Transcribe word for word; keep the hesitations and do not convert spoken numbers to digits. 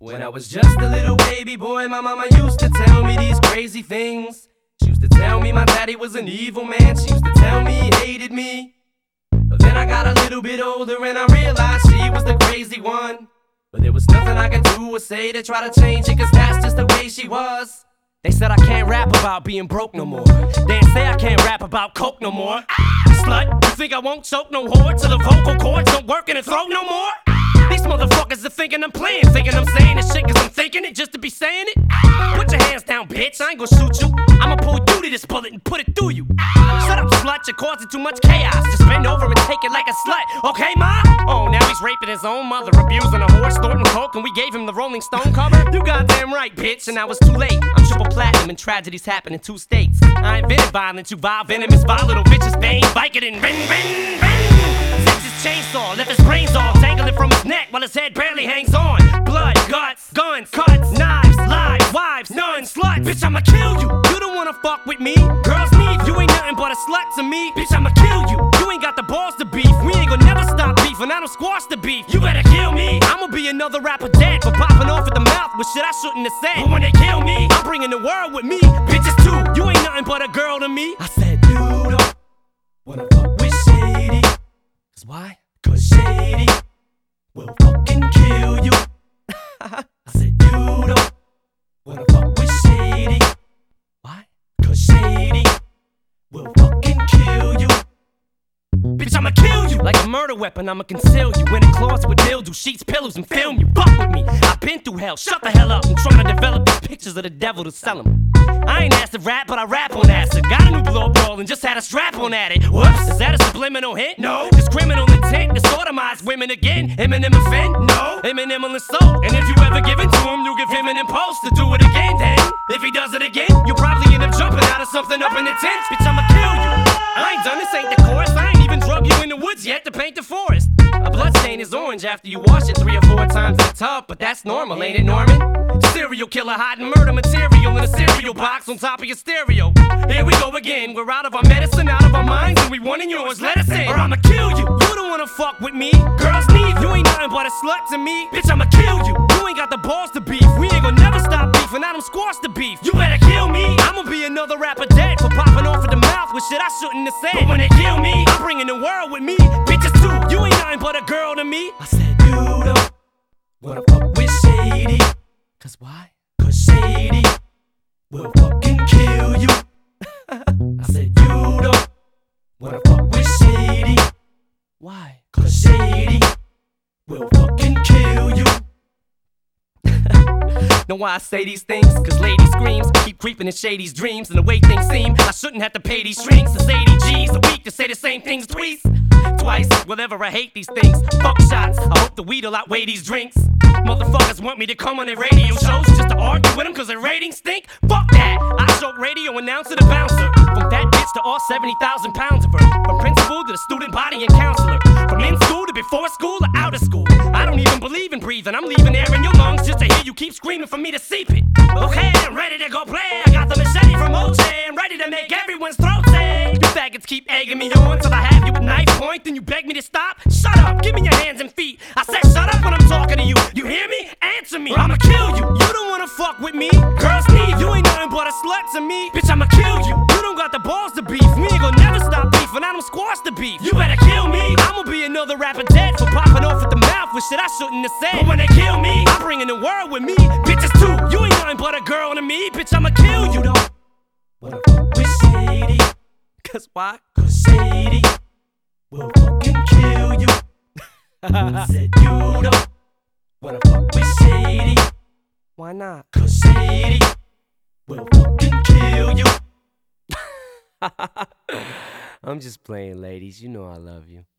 When I was just a little baby boy, my mama used to tell me these crazy things. She used to tell me my daddy was an evil man. She used to tell me he hated me. But then I got a little bit older and I realized she was the crazy one. But there was nothing I could do or say to try to change it, cause that's just the way she was. They said I can't rap about being broke no more. They say I can't rap about coke no more. Ah, slut, you think I won't choke no whore till the vocal cords don't work in the throat no more? These motherfuckers are thinking I'm playing, thinking I'm saying this shit cause I'm thinking it just to be saying it. Put your hands down, bitch, I ain't gon' shoot you. I'ma pull you to this bullet and put it through you. Shut up, slut, you're causing too much chaos. Just bend over and take it like a slut, okay, ma? Oh, now he's raping his own mother, abusing a horse, snorting coke, and we gave him the Rolling Stone cover? You goddamn right, bitch, and now it's too late. I'm triple platinum and tragedies happen in two states. I invented violence, you vile venomous, vile little bitches, bang, Vicodin, bang, bang, bang. Chainsaw, left his brains all dangling from his neck while his head barely hangs on. Blood, guts, guns, cuts, knives, lies, wives, nuns, sluts. Bitch, I'ma kill you. You don't wanna fuck with me. Girls need you, ain't nothing but a slut to me. Bitch, I'ma kill you. You ain't got the balls to beef. We ain't gonna never stop beefing. I don't squash the beef. You better kill me. I'ma be another rapper dead for popping off at the mouth with shit I shouldn't have said. But when they kill me, I'm bringing the world with me. Bitches too. You ain't nothing but a girl to me. I said, you don't wanna fuck with Shady. Cause why? Cause Shady will fucking kill you. I said you don't wanna fuck with Shady. Why? Cause Shady will fucking kill you. Bitch, I'ma kill you. Like a murder weapon, I'ma conceal you in a closet with mildew, sheets, pillows, and film you. Fuck with me, I've been through hell. Shut the hell up, I'm trying to develop these pictures of the devil to sell them. I ain't asked to rap, but I rap on acid. Got a new blow roll and just had a strap on at it. Whoops, is that a subliminal hint? No. This criminal intent to sodomize women again. Eminem offend? No. Eminem will insult. And if you ever give it to him, you give him an impulse to do it again. Then, if he does it again, you'll probably end up jumping out of something up in the tent. Bitch, I'ma kill you. I ain't done this, ain't the chorus. I ain't even drug you in the woods yet to paint the forest. A blood stain is orange after you wash it three or four times in the tub, but that's normal, ain't it, Norman? Serial killer hiding murder material in a cereal box on top of your stereo. Here we go again, we're out of our medicine, out of our minds, and we wanting yours, let us in, or I'ma kill you. You don't wanna fuck with me. Girls need you, ain't nothing but a slut to me. Bitch, I'ma kill you. You ain't got the balls to beef. We ain't gonna never stop beefing, I don't squash the beef. You better kill me. I'ma be another rapper dead for popping off at the mouth with shit I shouldn't have said. But when they kill me, I'm bringing the world with me. Bitches too, you ain't nothing but a girl to me. I said you don't wanna fuck with Shady. Cause why? Cause Shady will fucking kill you. I said you don't wanna fuck with Shady. Why? Cause Shady will fucking kill you. Know why I say these things? Cause lady screams keep creeping in Shady's dreams. And the way things seem, I shouldn't have to pay these shrinks. It's eighty G's a week to say the same things twice. Twice, whatever, I hate these things. Fuck shots, I hope the weed'll outweigh these drinks. Motherfuckers want me to come on their radio shows just to argue with them cause their ratings stink. Fuck that, I show radio announcer to bouncer. From that bitch to all seventy thousand pounds of her. From principal to the student body and counselor. From in school to before school or out of school. I don't even believe in breathing, I'm leaving air in your lungs just to hear you keep screaming for me to seep it. Okay, I'm ready to go play. I got the machete from O J. I'm ready to make everyone's throat sing. You faggots keep egging me on till I have you at knife point. Then you beg me to stop. Shut up, give me your hands and feet. I said shut up when I'm talking to you. You hear me? Answer me, or I'ma kill you. You don't wanna fuck with me. Girls need you, ain't nothing but a slut to me. Bitch, I'ma kill you. You don't got the balls to beef. We ain't gonna never stop beefing. I don't squash the beef. You better kill me. I'ma be another rapper dead for popping off at the mouth with shit I shouldn't have said. But when they kill me, I'm bringing the world with me. Bitches too, you ain't nothing but a girl to me. Bitch, I'ma kill you. You don't wanna fuck with Shady. Cause why? Cause Shady will fucking kill you. I said you don't wanna fuck with Shady. Why not? Cause Shady will fucking kill you. I'm just playing, ladies. You know I love you.